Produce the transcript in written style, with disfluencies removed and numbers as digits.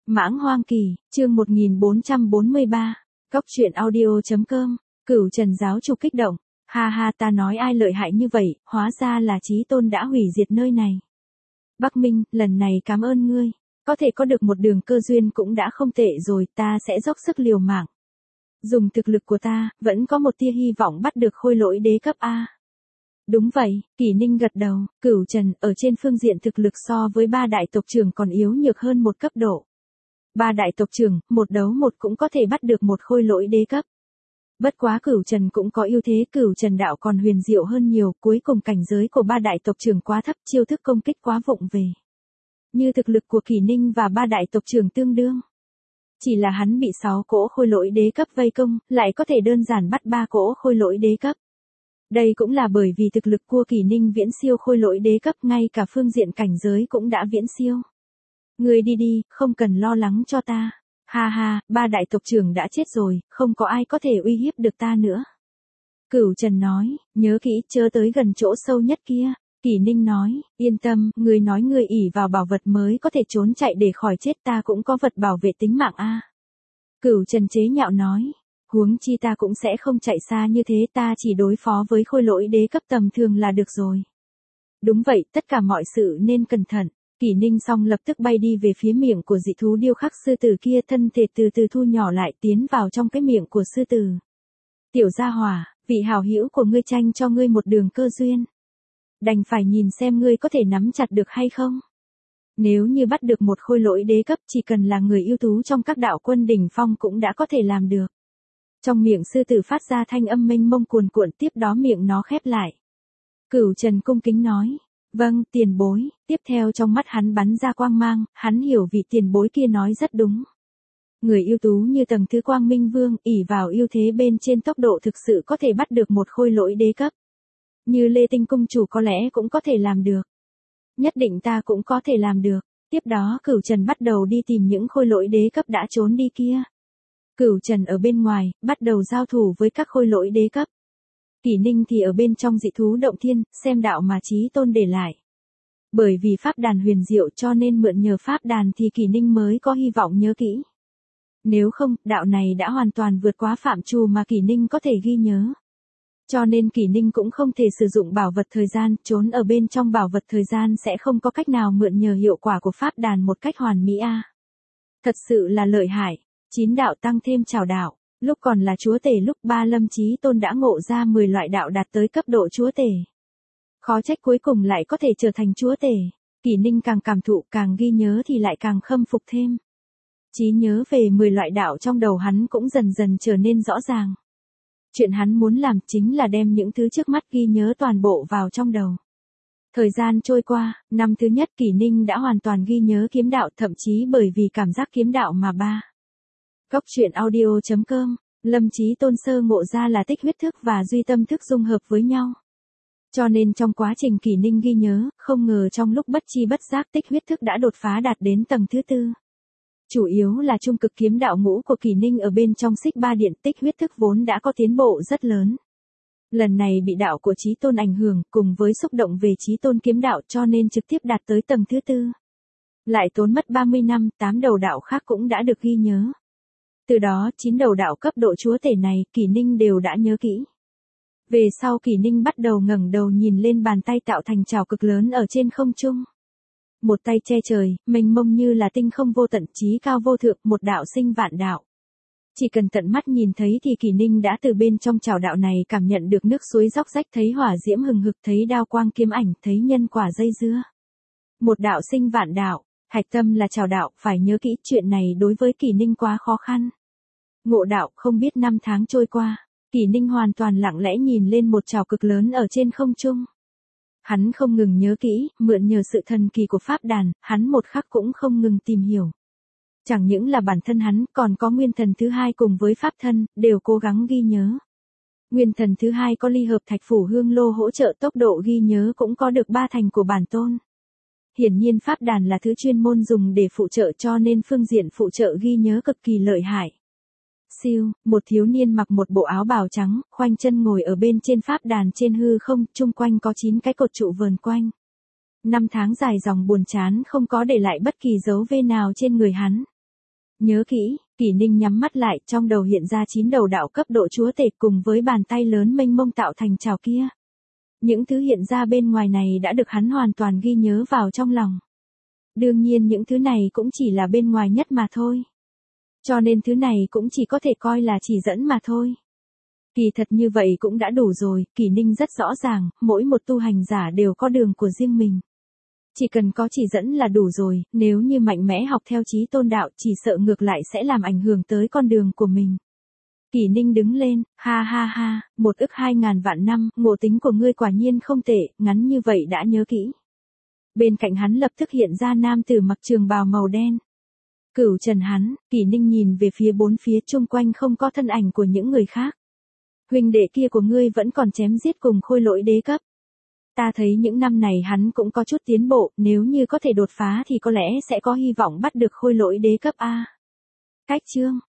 Mãng Hoang Kỳ, chương 1443, Cóc truyện audio.com, Cửu Trần giáo chủ kích động, ha ha ta nói ai lợi hại như vậy, hóa ra là Chí Tôn đã hủy diệt nơi này. Bắc Minh, lần này cảm ơn ngươi, có thể có được một đường cơ duyên cũng đã không tệ rồi, ta sẽ dốc sức liều mạng. Dùng thực lực của ta, vẫn có một tia hy vọng bắt được khôi lỗi đế cấp A. Đúng vậy, Kỷ Ninh gật đầu, Cửu Trần ở trên phương diện thực lực so với ba đại tộc trưởng còn yếu nhược hơn một cấp độ. Ba đại tộc trưởng, một đấu một cũng có thể bắt được một khôi lỗi đế cấp. Bất quá Cửu Trần cũng có ưu thế, Cửu Trần đạo còn huyền diệu hơn nhiều, cuối cùng cảnh giới của ba đại tộc trưởng quá thấp, chiêu thức công kích quá vụng về. Như thực lực của Kỷ Ninh và ba đại tộc trưởng tương đương. Chỉ là hắn bị 6 cỗ khôi lỗi đế cấp vây công, lại có thể đơn giản bắt 3 cỗ khôi lỗi đế cấp. Đây cũng là bởi vì thực lực của Kỷ Ninh viễn siêu khôi lỗi đế cấp, ngay cả phương diện cảnh giới cũng đã viễn siêu. Ngươi đi đi, không cần lo lắng cho ta. Ha ha, ba đại tộc trưởng đã chết rồi, không có ai có thể uy hiếp được ta nữa. Cửu Trần nói, nhớ kỹ, chớ tới gần chỗ sâu nhất kia. Kỷ Ninh nói, yên tâm, ngươi nói ngươi ỷ vào bảo vật mới có thể trốn chạy để khỏi chết, ta cũng có vật bảo vệ tính mạng a. Cửu Trần chế nhạo nói, huống chi ta cũng sẽ không chạy xa như thế, ta chỉ đối phó với khôi lỗi đế cấp tầm thường là được rồi. Đúng vậy, tất cả mọi sự nên cẩn thận. Kỷ Ninh xong lập tức bay đi về phía miệng của dị thú điêu khắc sư tử kia, thân thể từ từ thu nhỏ lại tiến vào trong cái miệng của sư tử. Tiểu gia hỏa, vị hảo hữu của ngươi tranh cho ngươi một đường cơ duyên. Đành phải nhìn xem ngươi có thể nắm chặt được hay không. Nếu như bắt được một khôi lỗi đế cấp, chỉ cần là người ưu tú trong các đạo quân đỉnh phong cũng đã có thể làm được. Trong miệng sư tử phát ra thanh âm mênh mông cuồn cuộn, tiếp đó miệng nó khép lại. Cửu Trần cung kính nói, vâng, tiền bối. Tiếp theo trong mắt hắn bắn ra quang mang, hắn hiểu vị tiền bối kia nói rất đúng. Người ưu tú như Tầng Thứ Quang Minh Vương, ỷ vào ưu thế bên trên tốc độ thực sự có thể bắt được một khôi lỗi đế cấp. Như Lê Tinh Cung chủ có lẽ cũng có thể làm được. Nhất định ta cũng có thể làm được. Tiếp đó Cửu Trần bắt đầu đi tìm những khôi lỗi đế cấp đã trốn đi kia. Cửu Trần ở bên ngoài, bắt đầu giao thủ với các khôi lỗi đế cấp. Kỷ Ninh thì ở bên trong dị thú động thiên, xem đạo mà Chí Tôn để lại. Bởi vì pháp đàn huyền diệu cho nên mượn nhờ pháp đàn thì Kỷ Ninh mới có hy vọng nhớ kỹ. Nếu không, đạo này đã hoàn toàn vượt quá phạm trù mà Kỷ Ninh có thể ghi nhớ. Cho nên Kỷ Ninh cũng không thể sử dụng bảo vật thời gian, trốn ở bên trong bảo vật thời gian sẽ không có cách nào mượn nhờ hiệu quả của pháp đàn một cách hoàn mỹ a. Thật sự là lợi hại. 9 đạo tăng thêm trảo đạo, lúc còn là chúa tể, lúc Ba Lâm Chí Tôn đã ngộ ra 10 loại đạo đạt tới cấp độ chúa tể. Khó trách cuối cùng lại có thể trở thành chúa tể. Kỷ Ninh càng cảm thụ, càng ghi nhớ thì lại càng khâm phục thêm. Trí nhớ về 10 loại đạo trong đầu hắn cũng dần dần trở nên rõ ràng. Chuyện hắn muốn làm chính là đem những thứ trước mắt ghi nhớ toàn bộ vào trong đầu. Thời gian trôi qua, năm thứ nhất Kỷ Ninh đã hoàn toàn ghi nhớ kiếm đạo, thậm chí bởi vì cảm giác kiếm đạo mà ba. Cóc truyện audio.com, Lâm Chí Tôn sơ ngộ ra là tích huyết thức và duy tâm thức dung hợp với nhau. Cho nên trong quá trình Kỷ Ninh ghi nhớ, không ngờ trong lúc bất chi bất giác tích huyết thức đã đột phá đạt đến tầng thứ 4. Chủ yếu là trung cực kiếm đạo ngũ của Kỷ Ninh ở bên trong Xích Ba Điện, tích huyết thức vốn đã có tiến bộ rất lớn. Lần này bị đạo của Chí Tôn ảnh hưởng, cùng với xúc động về Chí Tôn kiếm đạo cho nên trực tiếp đạt tới tầng thứ 4. Lại tốn mất 30 năm, 8 đầu đạo khác cũng đã được ghi nhớ. Từ đó 9 đầu đạo cấp độ chúa tể này Kỷ Ninh đều đã nhớ kỹ. Về sau Kỷ Ninh bắt đầu ngẩng đầu nhìn lên bàn tay tạo thành chảo cực lớn ở trên không trung. Một tay che trời, mênh mông như là tinh không vô tận, chí cao vô thượng, một đạo sinh vạn đạo. Chỉ cần tận mắt nhìn thấy thì Kỷ Ninh đã từ bên trong chảo đạo này cảm nhận được nước suối róc rách, thấy hỏa diễm hừng hực, thấy đao quang kiếm ảnh, thấy nhân quả dây dưa. Một đạo sinh vạn đạo, hạch tâm là chảo đạo, phải nhớ kỹ, chuyện này đối với Kỷ Ninh quá khó khăn. Ngộ đạo, không biết năm tháng trôi qua, Kỷ Ninh hoàn toàn lặng lẽ nhìn lên một chảo cực lớn ở trên không trung. Hắn không ngừng nhớ kỹ, mượn nhờ sự thần kỳ của pháp đàn, hắn một khắc cũng không ngừng tìm hiểu. Chẳng những là bản thân hắn, còn có nguyên thần thứ hai cùng với pháp thân, đều cố gắng ghi nhớ. Nguyên thần thứ hai có ly hợp thạch phủ hương lô hỗ trợ, tốc độ ghi nhớ cũng có được 3 thành của bản tôn. Hiển nhiên pháp đàn là thứ chuyên môn dùng để phụ trợ cho nên phương diện phụ trợ ghi nhớ cực kỳ lợi hại. Siêu, một thiếu niên mặc một bộ áo bào trắng, khoanh chân ngồi ở bên trên pháp đàn trên hư không, chung quanh có 9 cái cột trụ vờn quanh. 5 tháng dài dòng buồn chán không có để lại bất kỳ dấu vết nào trên người hắn. Nhớ kỹ, Kỷ Ninh nhắm mắt lại, trong đầu hiện ra 9 đầu đạo cấp độ chúa tể cùng với bàn tay lớn mênh mông tạo thành trào kia. Những thứ hiện ra bên ngoài này đã được hắn hoàn toàn ghi nhớ vào trong lòng. Đương nhiên những thứ này cũng chỉ là bên ngoài nhất mà thôi. Cho nên thứ này cũng chỉ có thể coi là chỉ dẫn mà thôi. Kỳ thật như vậy cũng đã đủ rồi, Kỷ Ninh rất rõ ràng, mỗi một tu hành giả đều có đường của riêng mình. Chỉ cần có chỉ dẫn là đủ rồi, nếu như mạnh mẽ học theo chí tôn đạo chỉ sợ ngược lại sẽ làm ảnh hưởng tới con đường của mình. Kỷ Ninh đứng lên, ha ha ha, 1.200.000 vạn năm, ngộ tính của ngươi quả nhiên không tệ, ngắn như vậy đã nhớ kỹ. Bên cạnh hắn lập tức hiện ra nam tử mặc trường bào màu đen. Cửu Trần hắn, Kỷ Ninh nhìn về phía bốn phía chung quanh không có thân ảnh của những người khác. Huynh đệ kia của ngươi vẫn còn chém giết cùng Khôi Lỗi đế cấp. Ta thấy những năm này hắn cũng có chút tiến bộ, nếu như có thể đột phá thì có lẽ sẽ có hy vọng bắt được Khôi Lỗi đế cấp A. Cách chương